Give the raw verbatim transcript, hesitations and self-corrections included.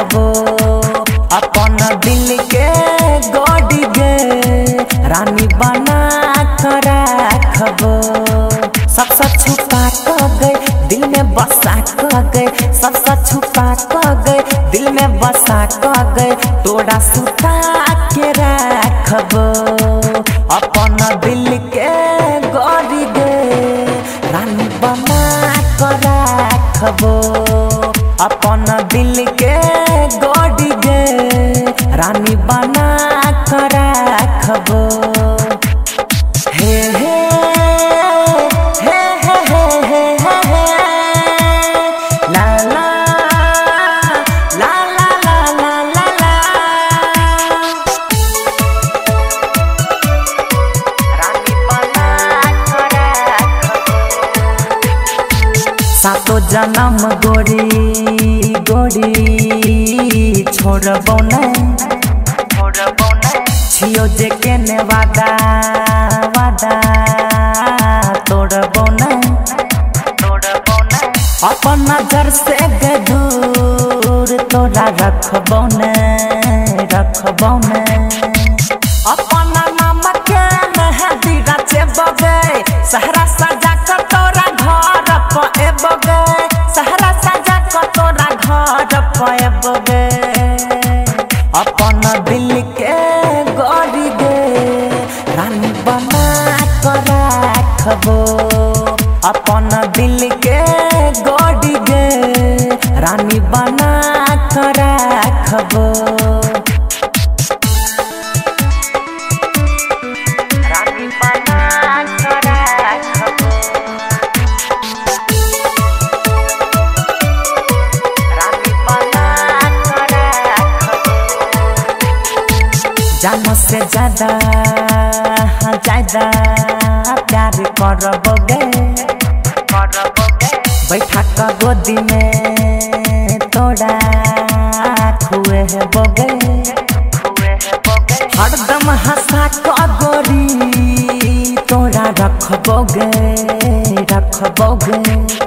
रखबो अपन दिल के गोदी गे रानी बना कर रखबो। सबसे छुपा कर गए दिल में बसा कर गए, सबसे छुपा कर गए दिल में बसा कर गए, तोड़ा सुता के रखबो अपन दिल के गोदी गे रानी बना कर रखबो अपन दिल के गोदी गे रानी बना कर रखबो। हे हे हे हे हे हे हे ला ला ला ला ला ला ला रानी बना कर रखबो। सातो जन्म गोरी गोरी छोड़बो नहीं छोड़बो नहीं, छियो जे केने वादा वादा तोड़बो नहीं तोड़बो नहीं, अपन नजर से गे दूर तोरा रखबो नहीं रखबो नहीं। अपन नाम के मेहंदी रचबो गे सहरा सजा कर तोरा घर पएबो गे, सहरा सजा कर तोरा घर पएबो गे अपन दिल के गोदी गे रानी बना कर रखबो अपन दिल के गोदी गे रानी बना कर रखबो। रानी बना कर रखबो रानी बना कर रखबो। जानो से ज्यादा ज्यादा प्यार करबो गे करबो गे, बैठा कर गोदी में तोड़ा खुए है बोगे खुए है बोगे, हरदम हंसा कर गोरी तोड़ा रखबो गे रखबो गे।